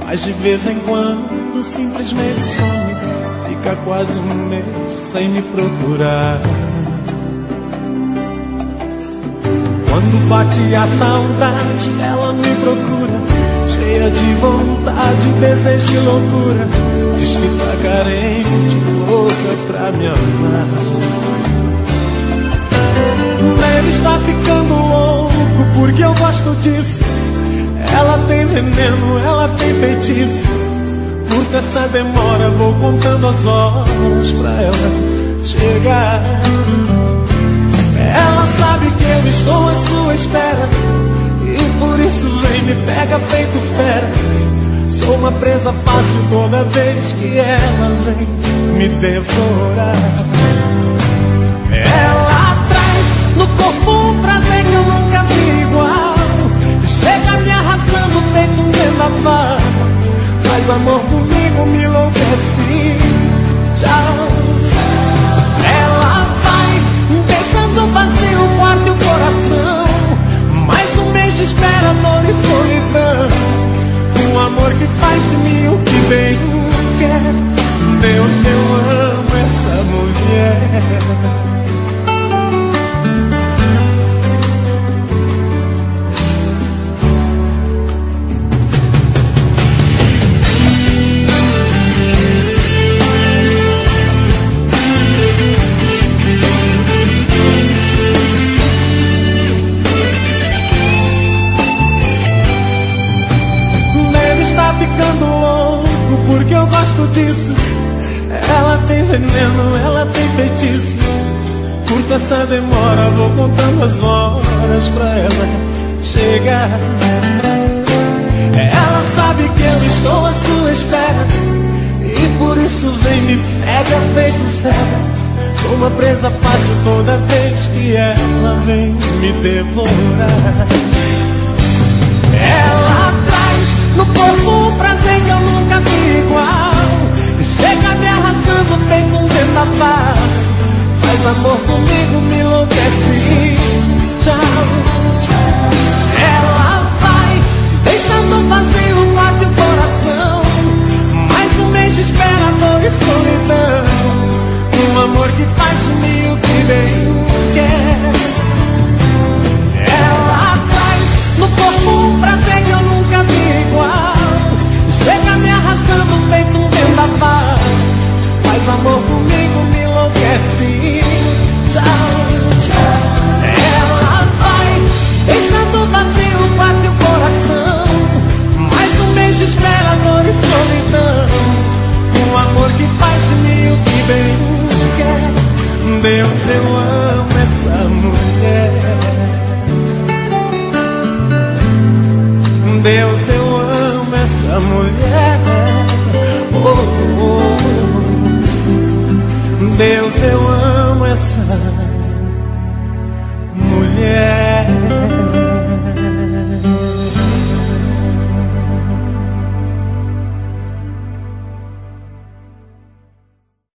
mas de vez em quando simplesmente some. Fica quase um mês sem me procurar. Quando bate a saudade, ela me procura, cheia de vontade, desejo e loucura. Diz que tá carente, louca pra me amar. Ele está ficando louco porque eu gosto disso. Ela tem veneno, ela tem feitiço. Curta essa demora, vou contando as horas pra ela chegar. Ela sabe que eu estou à sua espera e por isso vem me pega feito fera. Sou uma presa fácil toda vez que ela vem me devorar. Ela traz no corpo um prazer que eu nunca vi igual. Chega me arrasando feito um vendaval. Faz amor comigo, me enlouquece. Tchau. Ela vai deixando vazio o quarto e o coração. Mais um mês de espera, dor e solidão. Um amor que faz de mim o que bem quer. Deus, eu amo essa mulher. Porque eu gosto disso. Ela tem veneno, ela tem feitiço. Curta essa demora, vou contando as horas pra ela chegar. Ela sabe que eu estou à sua espera e por isso vem me pega feito fera. Sou uma presa fácil toda vez que ela vem me devorar. Ela traz no corpo um prazer que eu nunca vi igual. Chega me arrasando feito um vendaval. Faz amor comigo, me enlouquece. Tchau. Ela vai deixando vazio o quarto e o coração. Mais um mês de espera, dor e solidão. Um amor que faz de mim o que bem quer. Ela traz no corpo um prazer que eu nunca vi igual. Chega me arrasando feito um vendaval. Faz amor comigo, me enlouquece. Tchau. Ela vai deixando vazio o quarto e o coração. Mais um mês de espera, dor e solidão. Um amor que faz de mim o que bem quer. Deus, eu amo essa mulher. Deus, eu amo essa mulher. Oh, oh. Deus, eu amo essa mulher.